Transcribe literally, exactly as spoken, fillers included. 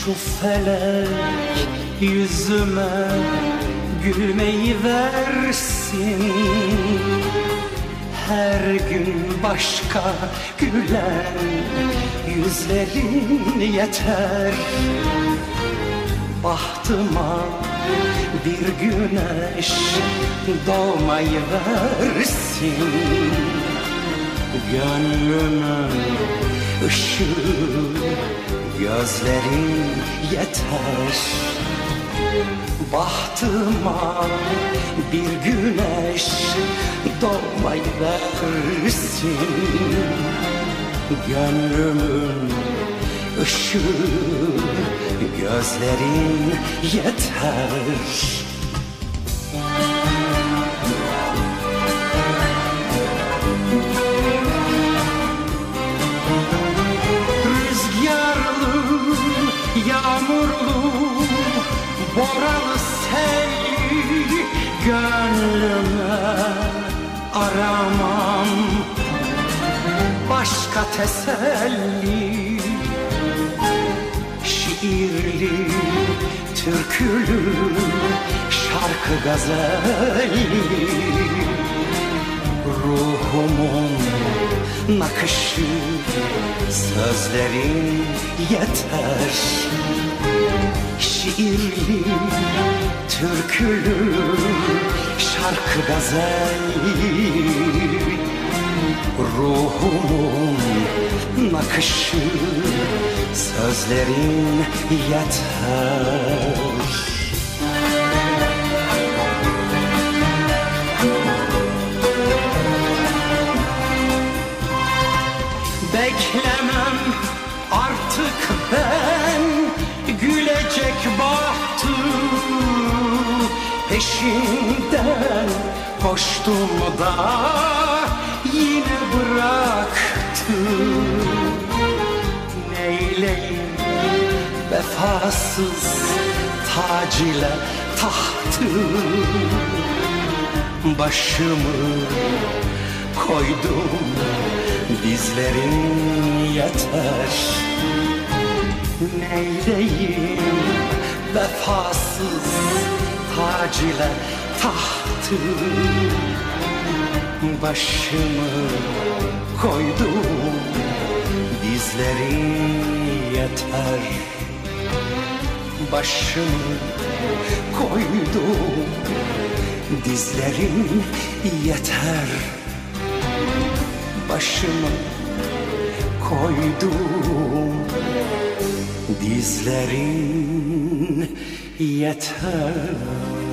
Şu felek yüzüme gülmeyi versin. Her gün başka gülen yüzlerin yeter. Bahtıma bir güneş doğmayı versin. Gönlümün ışığı gözlerin yeter. Bahtıma bir güneş doğmayı versin. Gönlümün ışığı gözlerin yeter. Yağmurlu, boralı selli gönlüme aramam başka teselli. Şiirli, türkülü, şarkı gazelli ruhumun nakışı sözlerin yeter. Şiirli, türkülü, şarkı gazelli ruhumun nakışı sözlerin yeter. Beklemem artık ben gülecek bahtı, peşinden koştum da yine bıraktı. Neyleyim vefasız tac ile tahtı, başımı koydum dizlerin yeter. Neyleyim vefasız tac ile tahtı, başımı koydum dizlerin yeter. Başımı koydum dizlerin yeter. Başımı koydum dizlerin yeter.